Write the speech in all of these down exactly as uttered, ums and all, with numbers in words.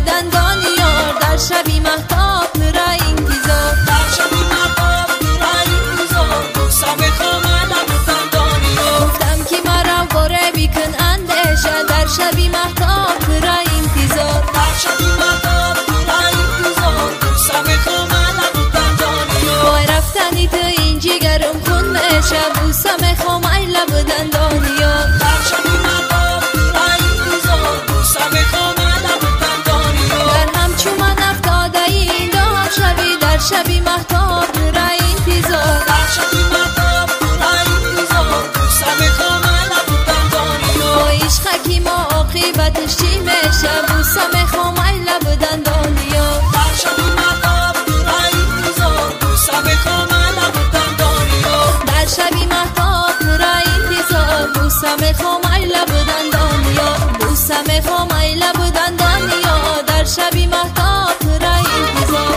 بودن دانیار، در شبی مهتاب را انتظار، در شبی مهتاب را انتظار، بوسم خامه نبودن دانیار. گفتم که مرا باره بیکن اندیشه، در شبی مهتاب را انتظار، در شبی مهتاب را انتظار، بوسم خامه نبودن دانیار. وای رفتنی تو این جگرم خون میشه، بوسم خامه لبودن دانیار، در شبی مهتاب را انتظار، بوسم خامه نبودن دانیار. در همچو من افتاده این دار شبی، در شبی مهتاب را انتظار، در شبی مهتاب را انتظار، بوسم خامه نبودن دانیار. وای عشق کی ما عاقبتش چی میشه، بوسم خامه لبودن دانیار، در شبی مهتاب را انتظار، بوسم خامه نبودن دانیار. در شبی مهتاب را انتظار، بوسم خامه لبودن دانیار، بوسم خامه لبودن دانیار، در شبی مهتاب را انتظار.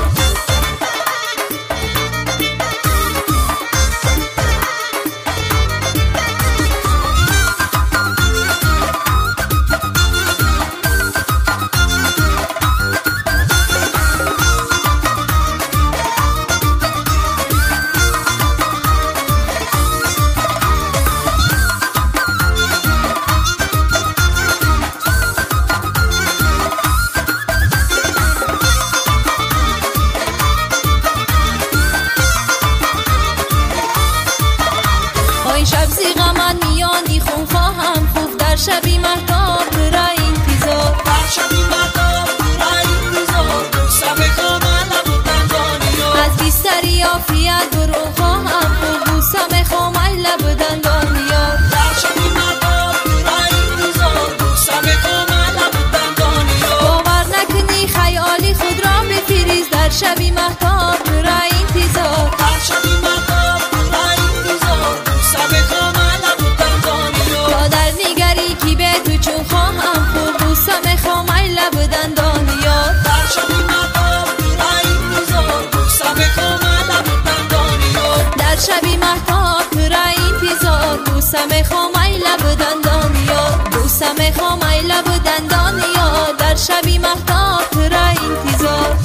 شب زیغا من میانی خون خواهم خوب، در شبی مهتاب را انتظار، در شبی مهتاب را انتظار، بوسم خامه نبودن دانیار. از بیستری عافیت برو خواهم خوب، بوسم خامه لبودن دانیار، در شبی مهتاب را انتظار، بوسم خامه نبودن دانیار. باور نکنی خیالی خود را بفریز، در شبی مهتاب را انتظار، در شبی مهتاب را انتظار، بوسم خامه نبودن دانیار. تا در نگری کی به تو چون خواهم خوب، بوسم خامه لبودن دانیار، در شبی مهتاب را انتظار، بوسم خامه نبودن دانیار. در شبی مهتاب را انتظار، بوسم خامه لبودن دانیار، بوسم خامه لبودن دانیار، در شبی مهتاب را انتظار.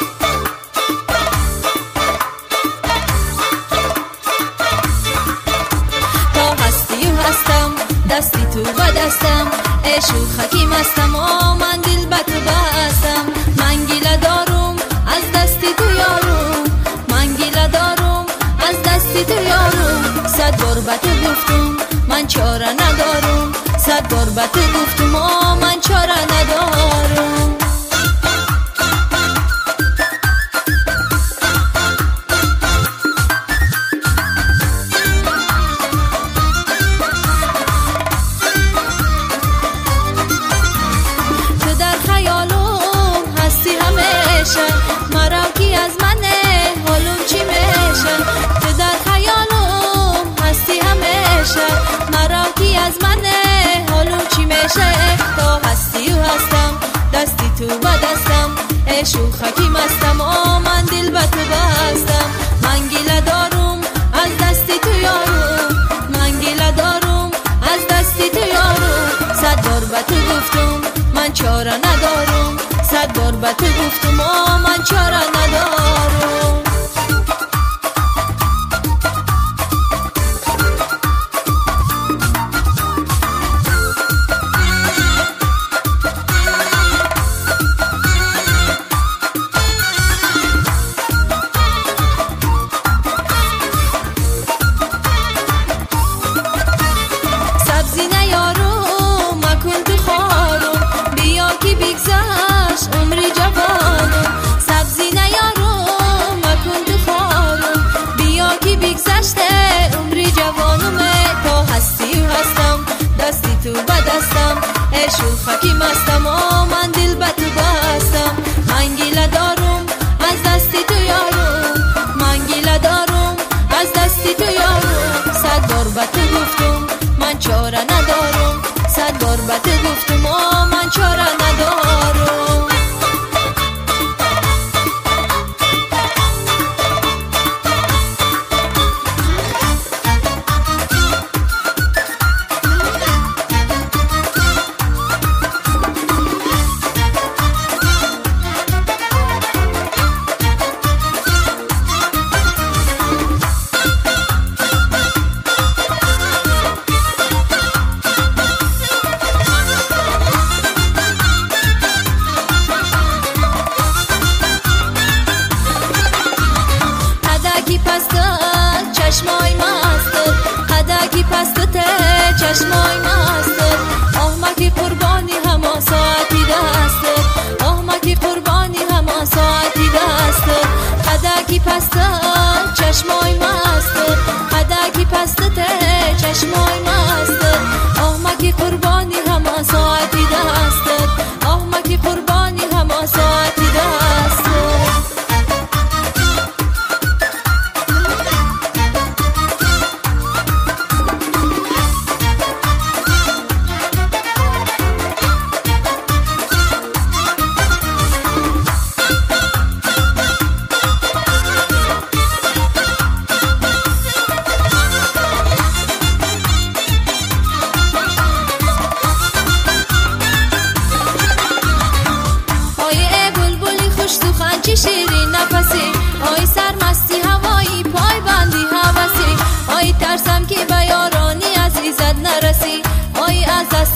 تا هستی و هستم دستی تو و دستم، عشق و حکیم هستم و من دل به تو بستم. من گیله دارم از دستی تو یارم، من گیله دارم از دستی تو یارم. صد بار به تو گفتم من چاره ندارم، صد بار به تو گفتم و من چاره ندارم. تو در خیالم هستی همیشه، مرا کی از منه حالم چی میشه. تو در خیالم هستی همیشه، مرا کی از منه حالم چی میشه. تا هستی و هستم دستی تو و دستم، عشق و حکیم هستم و من دل به تو بستم. من گیله دارم از دستی تو یارم، من گیله دارم از دستی تو یارم. صد بار به تو گفتم من چاره ندارم، صد بار به تو گفتم و من چاره ندارم. سبزی نیارم مکن تو خارم، بیا که بگذشت عمری جوانم. سبزی نیارم مکن تو خارم، بیا که بگذشته عمری جوانم. تا هستی و هستم دستی تو و دستم، عشق و حکیم هستم و من دل به تو بستم. من گیله دارم از دستی تو یارم، من گیله دارم از دستی تو یارم. صد بار به تو گفتم من چاره ندارم، صد بار به تو گفتم و من چاره ندارم.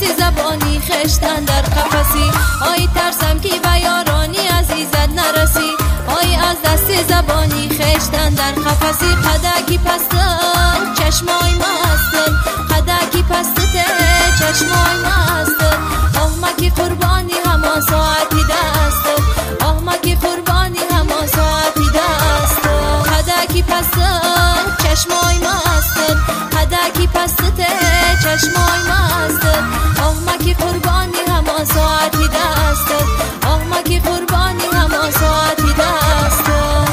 دست زبانی خشتن در قفسی. آی ترسم که به یارانی عزیزت نرسی. آی از دست زبانی خشتن در قفسی. قدکی پستن چشمای مستن، قدکی پسته چشمای مستن. آه مکی قربانی همان ساعتی دستن، آه مکی قربانی همان ساعتی دستن. قدکی پستن چشمای مستن، قدکی پسته چشمای مستن. آه مکی قربانی همان ساعتی دستن، آه مکی قربانی همان ساعتی دستن.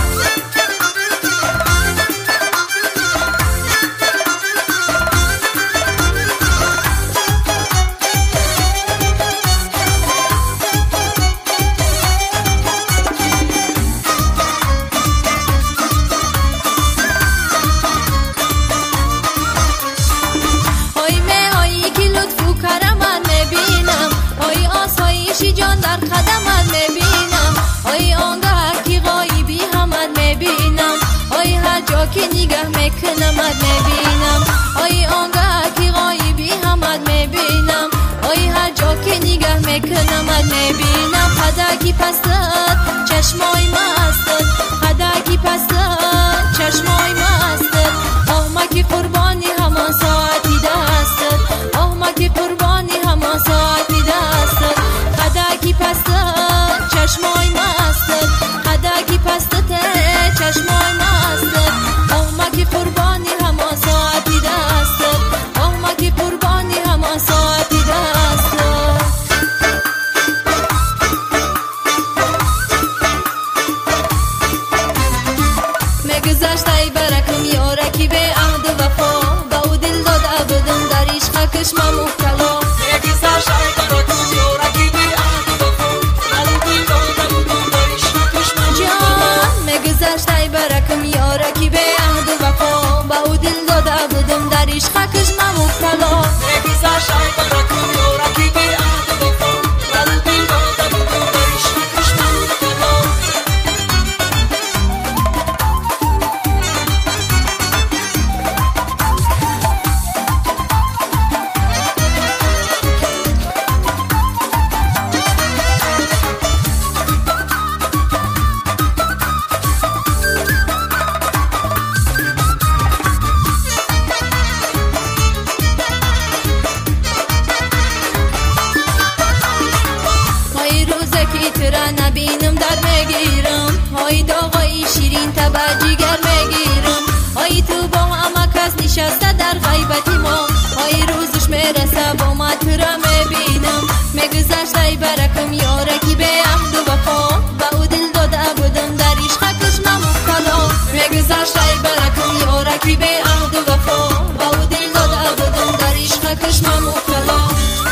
جان در قدمت میبینم، آی آنگاه که غایبی همت میبینم، آی هر جا که نگاه میکنمت میبینم، آی آنگاه که غایبی همت میبینم، آی هر جا که نگاه میکنمت میبینم. قدکی پستت چشمای مستت، قدکی پستت چشمای مستت. آه مکی قربانی همان ساعتی دستت، آه مکی قربانی همان ساعتی دستت. قدکی پستت چشمای مستت، قدکی پستت چشمای مستت. آه مکی قربانی همان ساعتی دستت، آه مکی قربانی همان ساعتی دستت. میگذشت ای برکم یارکی به عهد و وفا، با او دل داده بودم در عشقش من مبتلا. میگذشت ای برکم یارکی به عهد و وفا، با او دل داده بودم در عشقش من مبتلا. میگذشت ای برکم یارکی به عهد و وفا، با او دل داده بودم در عشقش من مبتلا. میگذشت ای برکم یارکی به عهد و وفا، با او دل داده بودم در عشقش من مبتلا. نبینم در میگیرم، های داغای شیرین تبا جگر میگیرم. های تو با همه کس نشسته در غیبت ما، های روزش میرسه با ما تو را میبینم. میگذشت ای برکم یارکی به عهد و وفا، با او دل داده بودم در عشقش من مبتلا. میگذشت ای برکم یارکی به عهد و وفا، با او دل داده بودم در عشقش من مبتلا.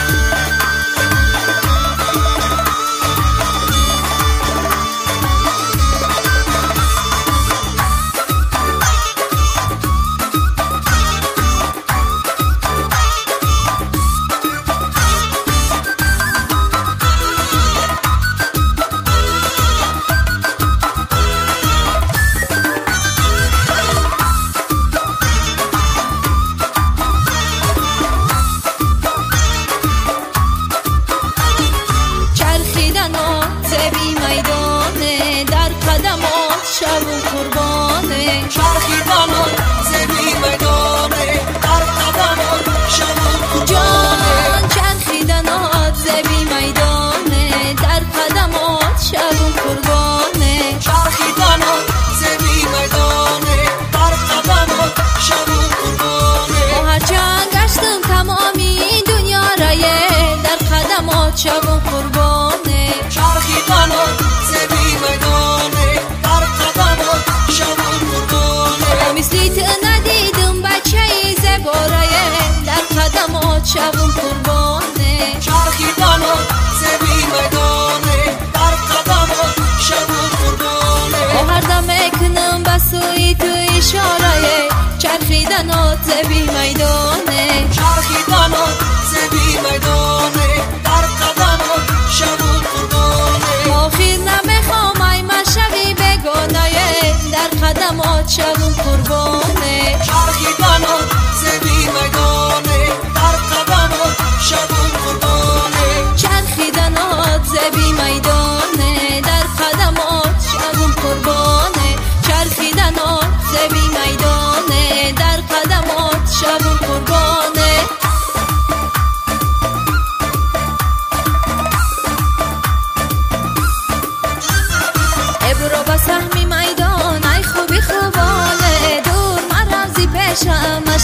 شبون قربانه چرخیدنان زمین میدانه، در قدمات شبون قربانه. جان چرخیدنات زمین میدانه، در قدمات شبون قربانه. چرخیدنان زمین میدانه، در قدمات شبون قربانه. و هرچند گشتم تمامی دنیا رایه، در قدمات شبون قربانه. چرخیدنان زمین میدانه، در قدمات شبون قربانه. مثلی تو ندیدم بچه زبارایه، در قدمات شبون قربانه. چرخیدنان زمین میدانه، در قدمات شبون قربانه. و هر دم میکنم بسوی تو اشاره، چرخیدنات زمین میدانه. چرخیدنات زمین میدانه، در قدمات شبون قربانه. آخر نمیخوام ای مشوی بگانه، در قدمات شبون قربانه. چرخیدنات زمین میدانه، در قدمات شبون قربانه.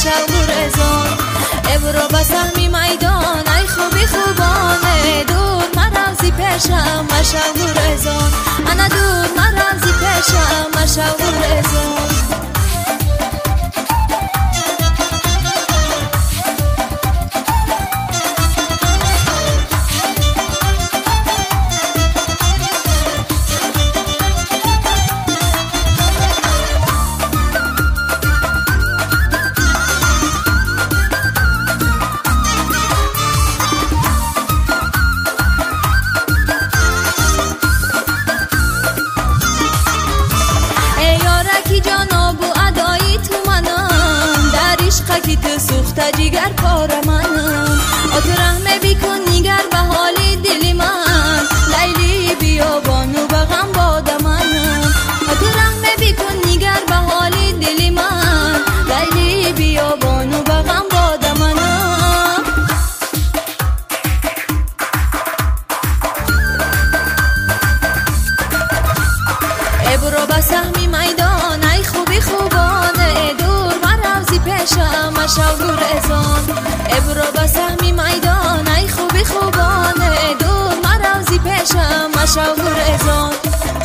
شوق و رزان ابرو به سهمی میدان ای خوبی خوبانه دور مرازی پیشم شوق و رزان انا دور مرازی پیشم شوق و رزان کی تو سوخته جگر کار منم آتو رحمه بیکن نیگر به حالی دلی من لیلی بیا بانو بغم باد منم آتو رحمه بیکن نیگر به حالی دلی من لیلی بیا بانو بغم باد منم ابرو به سهمی میدان ای خوبی خوبانه دور مرازی پیشم شوق و رزان ابرو به سهمی میدان ای خوبی خوبانه دور مرازی پیشم شوق و رزان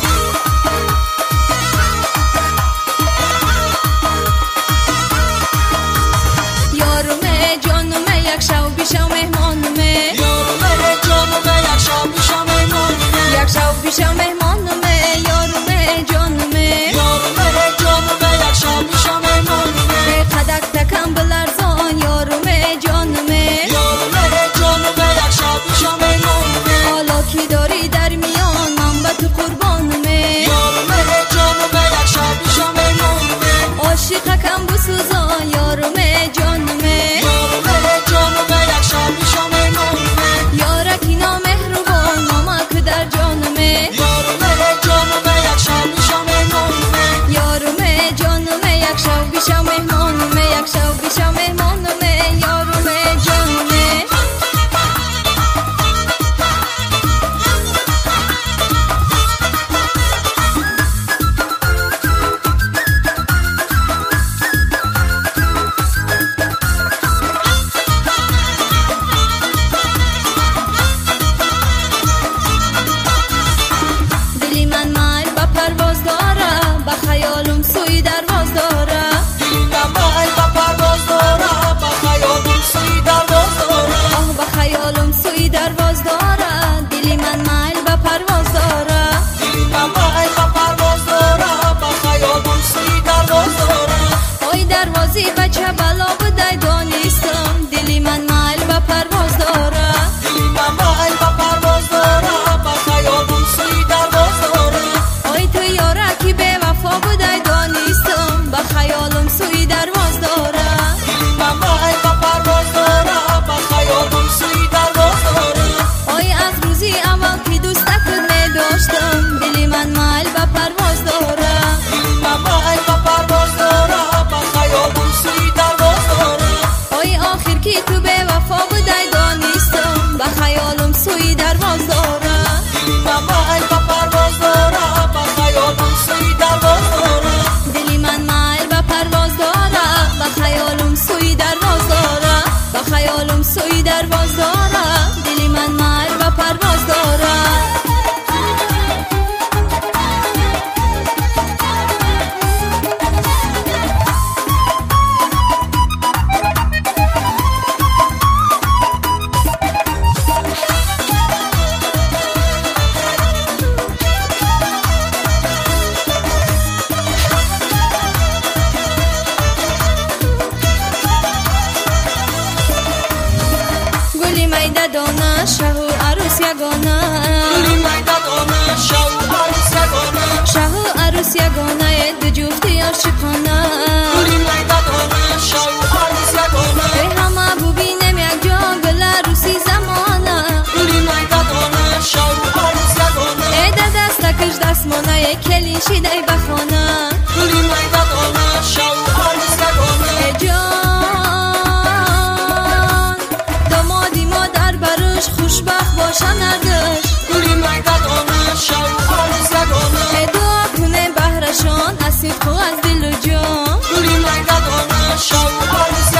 یارومه جانومه یک شو بیشم مهمانومه یارومه جانومه یک شو بیشم مهمانومه یک شو بیشم مهمانومه یارومه جانومه یارومه جانومه یک شو بیشم مهمانومه قدک تکم بلرزان یارومه جانومه یارومه جانومه یک شو بیشم مهمانومه حالا کی داری در میان من به تو قربانومه یارومه جانومه یک شو بیشم مهمانومه عاشقکم بسوزان یارومه جانومه یارومه جانومه یک شو بیشم مهمانومه یارکی نامهربان نامک در جانومه یارومه جانومه یک شو بیشم مهمانومه یارومه جانومه یک شو بیشم مهمانومه یک شو بیشم مهمانومه یارومه جانومه دلی من مایل با پرواز داره با خیالم سوی درواز داره دلی من مایل با پرواز داره با خیالم سوی درواز داره آه با خیالم سوی درواز داره دلی من مایل با پرواز داره دلی من مایل با پرواز داره با خیالم سوی درواز داره آی دروازی بچه بلا بودای دانستم دلی من مایل با پرواز داره دلی من مایل با پرواز داره با خیالم سوی درواز داره آی تو یارکی به وفا بودای دانستم با خیالم سوی درواز داره دلی من مایل با پرواز داره با خیالم سوی درواز داره آی از روزی اول که دوستت نداشتم دلی من مایل با پرواز داره دلی من مایل با پرواز داره با خیالم سوی درواز داره آی آخر که تو به وفا بودای دانستم با خیالم سوی درواز داره دلی من مایل با پرواز داره با خیالم سوی درواز داره دلی من مایل با پرواز داره با خیالم سوی درواز داره با خیالم سوی درواز داره دلی من مایل با پرواز داره گلی میده دانه شهو عروس یگانه گلی میده دانه شهو عروس یگانه شهو عروس یگانه دو جفتی عاشقانه گلی میده دانه شهو عروس یگانه ای همه ببینم یک جا گل عروسی زمانه گلی میده دانه شهو عروس یگانه ای در دستکش دستمانه کلین شیده بخانه گلی میده دانه شهو عروس یگانه ای جان دامادی مادر برش خوشبخت باشه نردش گلی میده دانه شهو عروس یگانه ای دعا کنه بهرشان از صدق و از دل و جان گلی میده دانه شهو عروس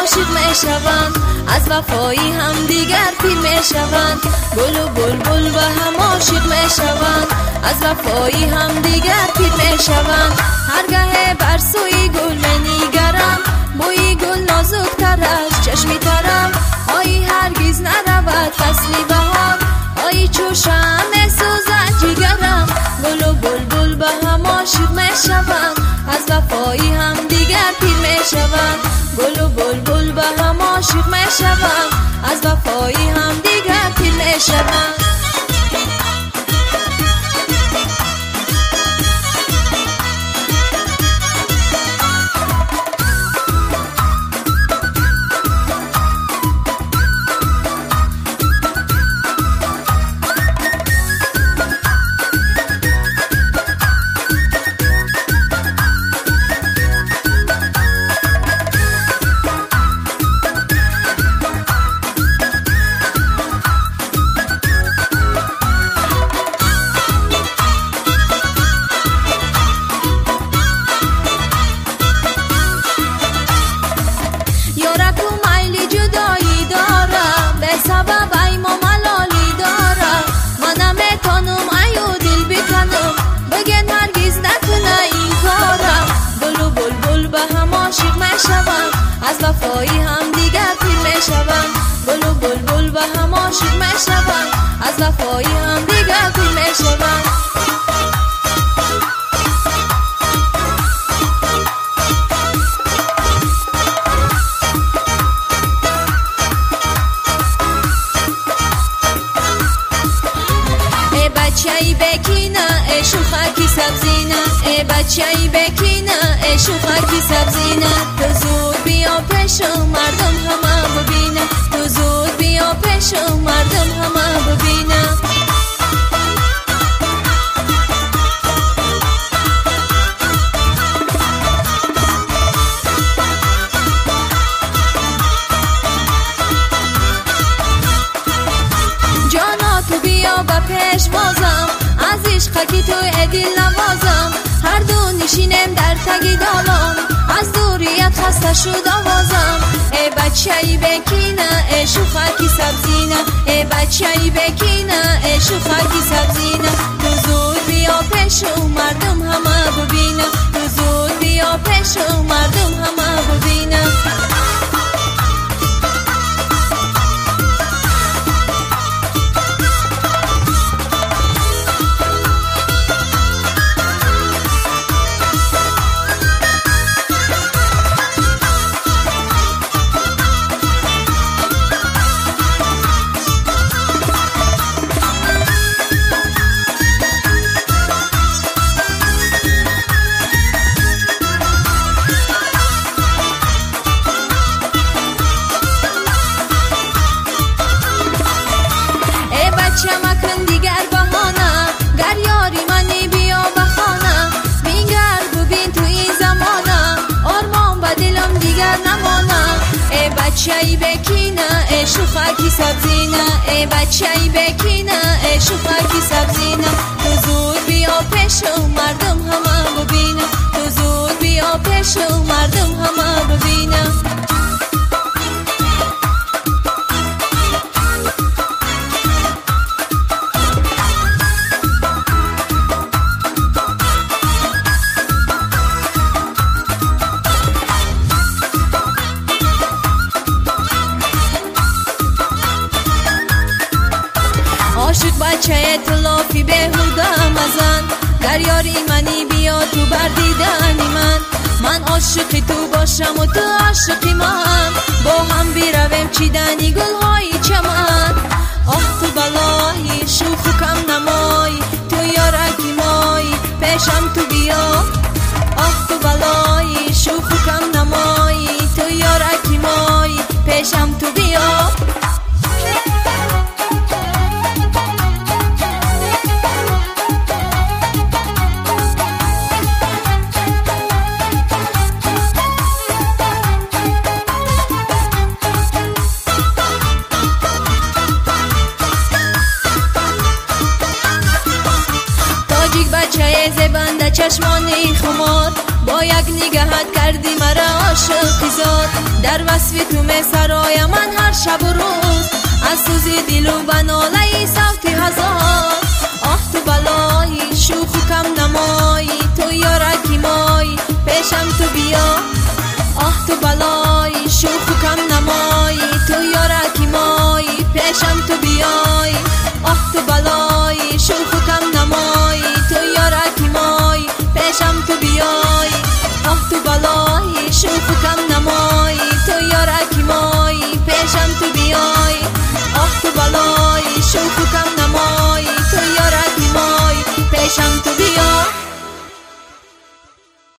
عاشق میشوند، از وفایی هم دیگر پیر میشوند. گل و بلبل به هم عاشق میشوند، از وفایی هم دیگر پیر میشوند. هرگاه بر سوی گل میگرم، بوی گل نازکتر از چشمی ترم. آیی هرگز نرود فصلی بهار، آیی چو شمع سوزد جگرم. گل و بلبل به هم عاشق میشوند، از وفایی هم دیگر پیر میشوند. گل و بلبل به هم عاشق میشوند، از وفایی هم دیگر پیر میشوند. از وفایی هم دیگر پیر میشوند. گل و بلبل به هم عاشق میشوند، از وفایی هم دیگر پیر میشوند. ای بچه‌ای بکینه ای شوخکی سبزینه، ای بچه‌ای بکینه ای شوخکی سبزینه. تو زود بیا پیشو مردم همه ببینه، تو زود بیا پیشو مردم همه ببینه. جانا تو بیا با پیش بازم، از عشقکی تو ادیل نوازم. هر دو نشینم در تگی دالان، از دوریت خسته شد آوازم. ای بچه‌ای بکینه ای شوخکی سبزینه، ای بچه‌ای بکینه ای شوخکی سبزینه. تو زود بیا پیشو مردم همه ببینه، تو زود بیا پیشو مردم همه ببینه. مکن دیگر بهانه، گر یاری منی بیا بخانه. بینگر ببین تو این زمانه، آرمان به دلم دیگر نمانه. ای بچه‌ای بکینه ای شوخکی سبزینه، ای بچه‌ای بکینه ای شوخکی سبزینه. تو زود بیا پیشو مردم همه ببینه، تو زود بیا پیشو مردم همه ببینه. عاشق بچه تلافی بهوده مزن، در یاری منی بیا تو بردیدنی من. من عاشقی تو باشم و تو عاشقی من، با هم بیرویم چیدنی گلهای چمن. آه تو بلایی شوخ و کم نمایی، تو یارکی مایی پیشم تو بیا. آه تو بلایی شوخ و کم نمایی، تو یارکی مایی پیشم تو بیا. بچه زبنده چشمانی خمار، با یک نگهت کردی مرا عاشقی زاد. در وصف تو می سرای من هر شب و روز، از سوز دل و بناله صوت هزار. آه تو بلایی شوخ و کم نمایی، تو یارکی مایی